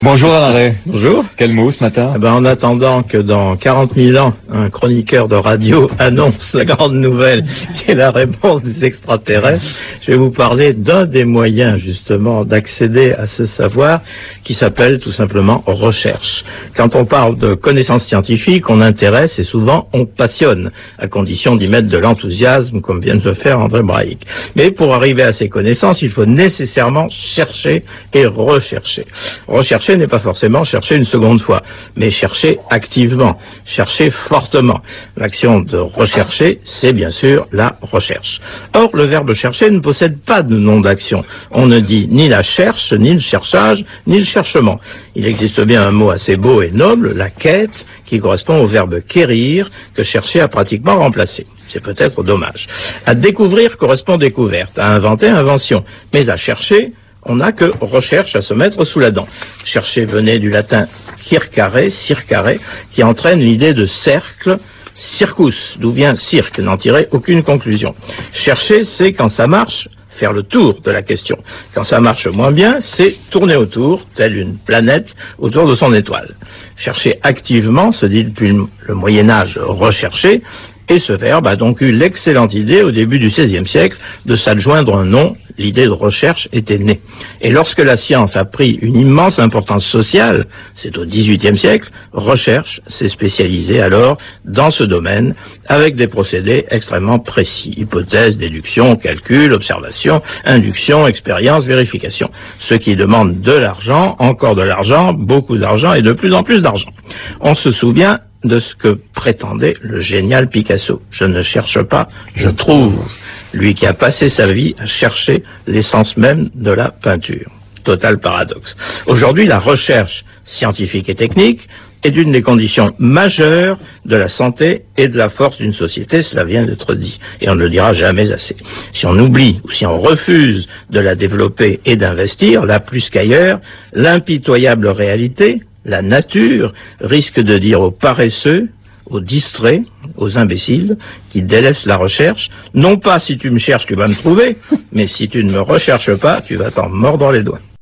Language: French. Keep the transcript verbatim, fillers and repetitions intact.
Bonjour Alain Ray. Bonjour. Quel mot ce matin? Eh ben, en attendant que dans quarante mille ans, un chroniqueur de radio annonce la grande nouvelle qui est la réponse des extraterrestres, je vais vous parler d'un des moyens justement d'accéder à ce savoir qui s'appelle tout simplement recherche. Quand on parle de connaissances scientifiques, on intéresse et souvent on passionne, à condition d'y mettre de l'enthousiasme comme vient de le faire André Braic. Mais pour arriver à ces connaissances, il faut nécessairement chercher et rechercher. Rechercher n'est pas forcément chercher une seconde fois, mais chercher activement, chercher fortement. L'action de rechercher, c'est bien sûr la recherche. Or, le verbe chercher ne possède pas de nom d'action. On ne dit ni la cherche, ni le cherchage, ni le cherchement. Il existe bien un mot assez beau et noble, la quête, qui correspond au verbe quérir, que chercher a pratiquement remplacé. C'est peut-être dommage. À découvrir correspond découverte, à inventer, invention. Mais à chercher, on n'a que recherche à se mettre sous la dent. Chercher venait du latin circare, circare, qui entraîne l'idée de cercle, circus, d'où vient cirque, n'en tirer aucune conclusion. Chercher, c'est quand ça marche, faire le tour de la question. Quand ça marche moins bien, c'est tourner autour, telle une planète autour de son étoile. Chercher activement se dit depuis le Moyen-Âge rechercher, et ce verbe a donc eu l'excellente idée au début du seizième siècle de s'adjoindre un nom. L'idée de recherche était née. Et lorsque la science a pris une immense importance sociale, c'est au dix-huitième siècle, recherche s'est spécialisée alors dans ce domaine avec des procédés extrêmement précis. Hypothèse, déduction, calcul, observation, induction, expérience, vérification. Ce qui demande de l'argent, encore de l'argent, beaucoup d'argent et de plus en plus d'argent. On se souvient de ce que prétendait le génial Picasso. Je ne cherche pas, je trouve. Lui qui a passé sa vie à chercher l'essence même de la peinture. Total paradoxe. Aujourd'hui, la recherche scientifique et technique est une des conditions majeures de la santé et de la force d'une société, cela vient d'être dit, et on ne le dira jamais assez. Si on oublie ou si on refuse de la développer et d'investir, là plus qu'ailleurs, l'impitoyable réalité, la nature, risque de dire aux paresseux, aux distraits, aux imbéciles, qui délaissent la recherche, non pas si tu me cherches tu vas me trouver, mais si tu ne me recherches pas, tu vas t'en mordre les doigts.